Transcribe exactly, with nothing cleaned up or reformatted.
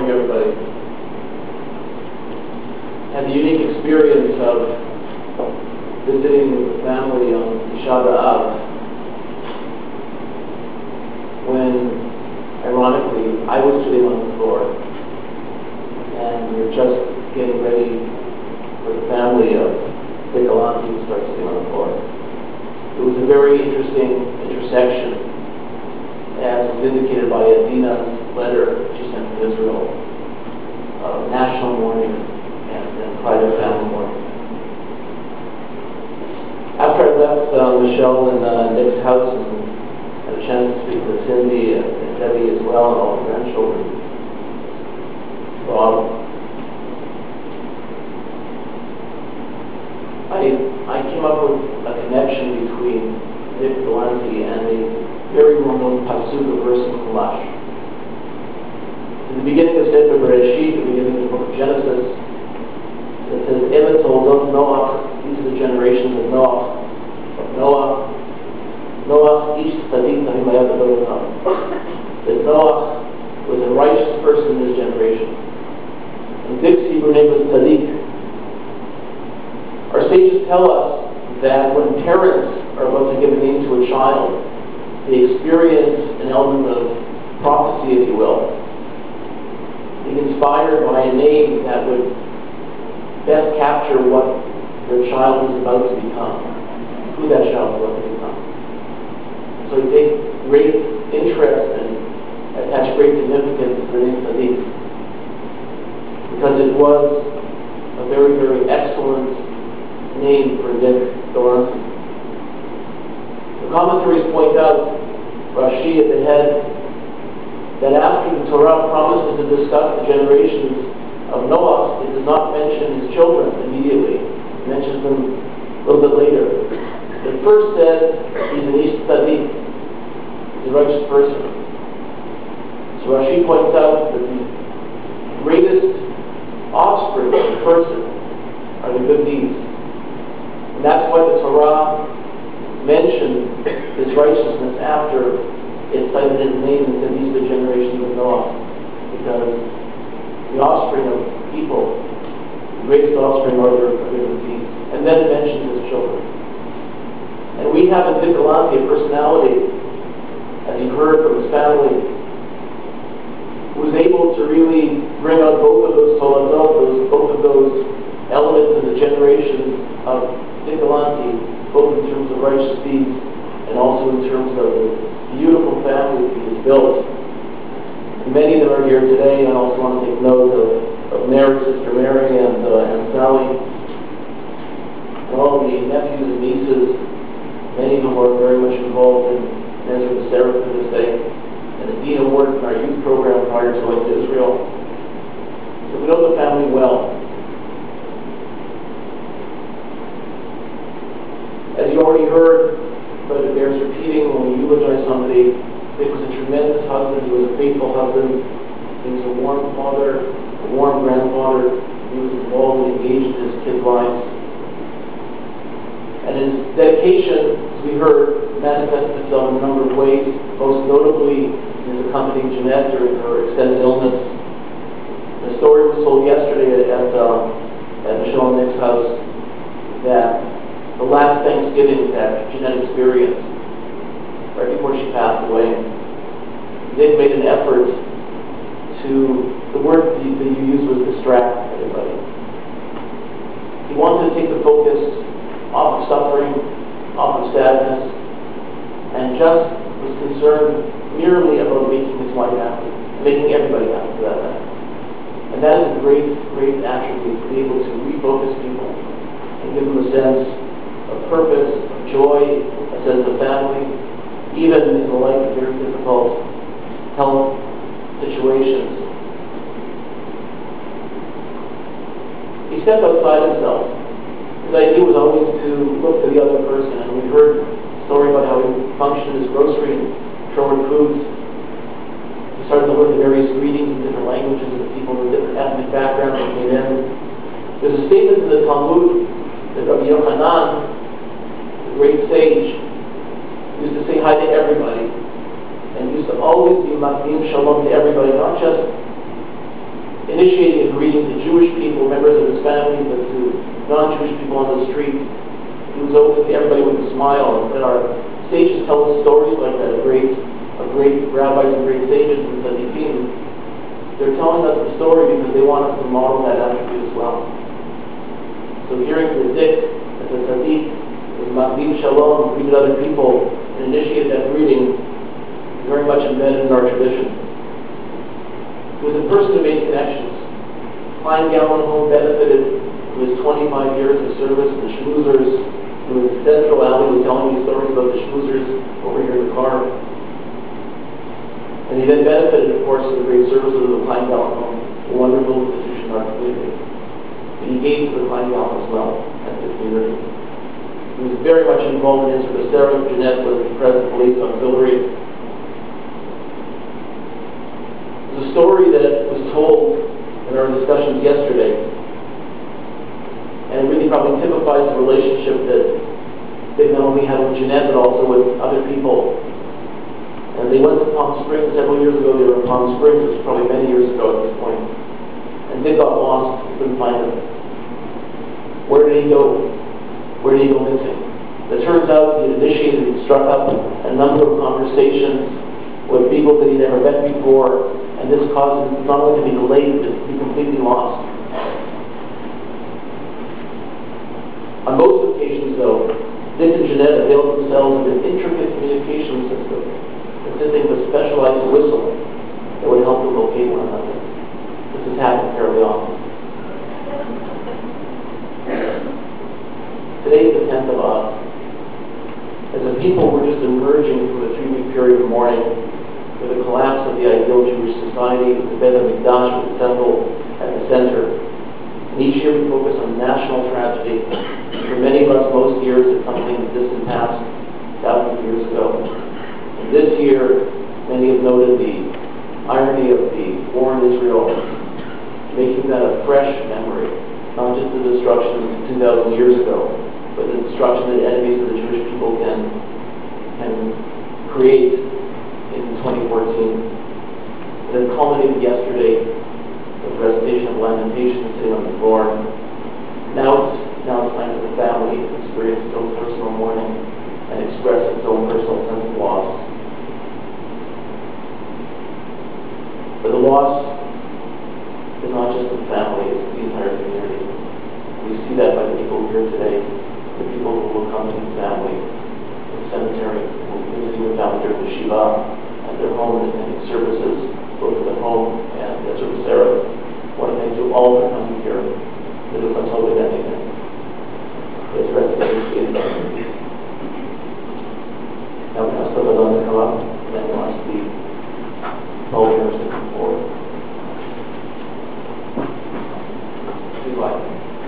morning, everybody. Had the unique experience of visiting with the family on Tisha B'Av when, ironically, I was sitting on the floor and we were just getting ready for the family of Dick Galanti to start sitting on the floor. It was a very interesting intersection, as was indicated by Adina's letter she sent from Israel, uh, national mourning and, and private family mourning. After I left uh, Michelle and uh, Nick's house and had a chance to speak with Cindy and, and Debbie as well, and all the grandchildren, Rob, I, I came up with a connection between Dick Galanti and a very well-known pasuk, a verse in Chumash. In the beginning of Sefer Bereshit, the beginning of the book of Genesis, it says, "Emet toldot Noach," these are the generations of Noach, of Noah. Noach ish tzadik tahimayad adonai. That Noach was a righteous person in his generation. And Dick's Hebrew name was Tzadik. Our sages tell us that when parents are about to give a name to a child, they experience an element of prophecy, if you will, being inspired by a name that would best capture what their child is about to become, who that child is about to become. So we take great interest and attach great significance to the name Tzaddik, because it was a very, very excellent name for Dick Galanti. The commentaries point out, Rashi at the head, that after the Torah promises to discuss the generations of Noah, it does not mention his children immediately. It mentions them a little bit later. It first says he's an ish tzaddik, he's a righteous person. So Rashi points out that the greatest offspring of a person are the good deeds. And that's why the Torah mentioned his righteousness after it cited his name and said these are the generations of Noah, because the offspring of people, the greatest offspring are their good deeds. And then it mentions his children. And we have in Dick Galanti a personality, as you heard from his family, who was able to really bring out both of those toladot, those both of those elements in the generations of Dick Galanti, both in terms of righteous deeds and also in terms of the beautiful family that he has built. And many of them are here today, and I also want to take note of, of Mary, Sister Mary, and, uh, and Sally, and all the nephews and nieces, many of whom are very much involved in Nezra B'Serach to this day, and Adina worked in our youth program prior to going to Israel. So we know the family well. As you already heard, but it bears repeating, when we eulogize somebody, Dick was a tremendous husband, he was a faithful husband, he was a warm father, a warm grandfather, he was involved and engaged in his kids' lives. And his dedication, as we heard, manifested itself in a number of ways, most notably in his accompanying Jeanette during her extended illness. The story was told yesterday at, at, uh, at Michelle and Nick's house that the last Thanksgiving that Jeanette experienced, right before she passed away, Dick made an effort to, the word that you, that you used was distract everybody. He wanted to take the focus off of suffering, off of sadness, and just was concerned merely about making his wife happy, making everybody happy for that matter. And that is a great, great attribute, to be able to refocus people and give them a sense of purpose, of joy, a sense of family, even in the light of very difficult health situations. He stepped outside himself. His idea was always to look to the other person, and we heard a story about how he functioned as grocery and Sherwood Foods. He started to learn the various greetings in different languages of the people with different ethnic backgrounds that came in. There's a statement in the Talmud that Rabbi Yochanan, the great sage, used to say hi to everybody, and used to always be makdim shalom to everybody, not just initiating a greeting to Jewish people, members of his family, but to non-Jewish people on the street. He was open to everybody with a smile and said, our sages tell us stories like that, of great, of great rabbis and great sages and tzaddikim. They're telling us the story because they want us to model that attribute as well. So hearing Tzaddik as a tzaddik, as Magdib Shalom, greeted other people and initiated that greeting, is very much embedded in our tradition. He was a person who made connections. Klein Gallenholm benefited from his twenty-five years of service to the schmoozers. He was in Central Alley, was telling me stories about the schmoozers over here in the car. And he then benefited, of course, from the great services of the Klein Gallenholm, a wonderful institution in our community. But he gave to the Klein Gallen as well, and to the community. He was very much involved in Israel. Sarah Jeanette was the President of Police Auxiliary. There's a story that was told in our discussions yesterday, and it really probably typifies the relationship that they not only had with Jeanette, but also with other people. And they went to Palm Springs several years ago. They were in Palm Springs, which was probably many years ago at this point. And Dick got lost, couldn't find him. Where did he go? Where did he go missing? It turns out he had initiated and struck up a number of conversations with people that he'd never met before, and this caused him not only to be delayed, but to be completely lost. On most occasions, though, Dick and Jeanette availed themselves of an intricate communication system consisting of a specialized whistle that would help them locate one another. This has happened fairly often. Today is the tenth of Av. As a people, we're just emerging from a three-week period of mourning with the collapse of the ideal Jewish society, with the Beit HaMikdash, with the temple at the center. And each year we focus on national tragedy. For many of us, most years, it's something in the distant past, thousands of years ago. And this year, many have noted the irony of the war in Israel, making that a fresh memory, not just the destruction two thousand years ago, but the destruction that enemies of the Jewish people can, can create in twenty fourteen. It had culminated yesterday with the recitation of Lamentations sitting on the floor. Now it's, now it's time for the family to experience its own personal mourning and express its own personal sense of loss. But the loss is not just the family, it's the entire community. We see that by the people here today, the people who will come to the family, the cemetery, who will be visiting the family during the Shiva, at their home and attending services, both at their home and at Service Sarah. I want to thank you all for coming here. Middlesex Holy Name. It's resting in the Now we have some of